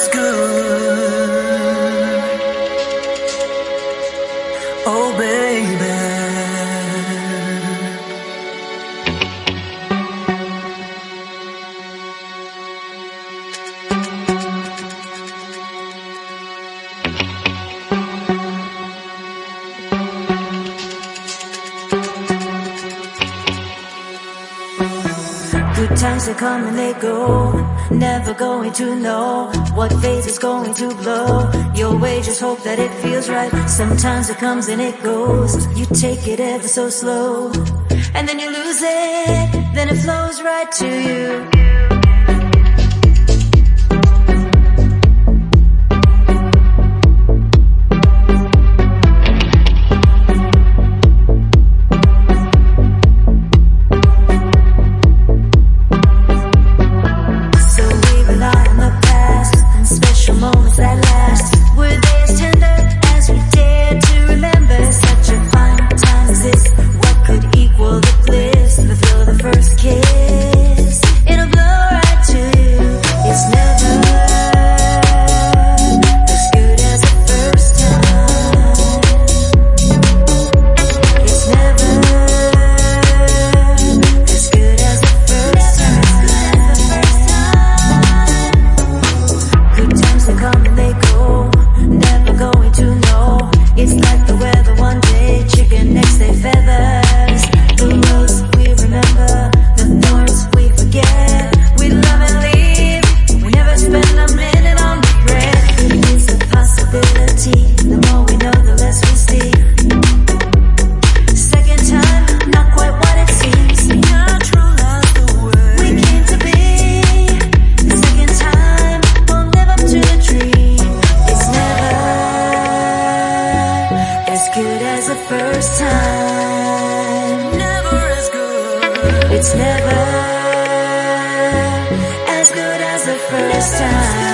as good. Oh baby, good times they come and they go, never going to know what phase is going to blow your way. Just hope that it feels right. Sometimes it comes and it goes, you take it ever so slow, and then you lose it, then it flows right to you. It's never as good as the first time.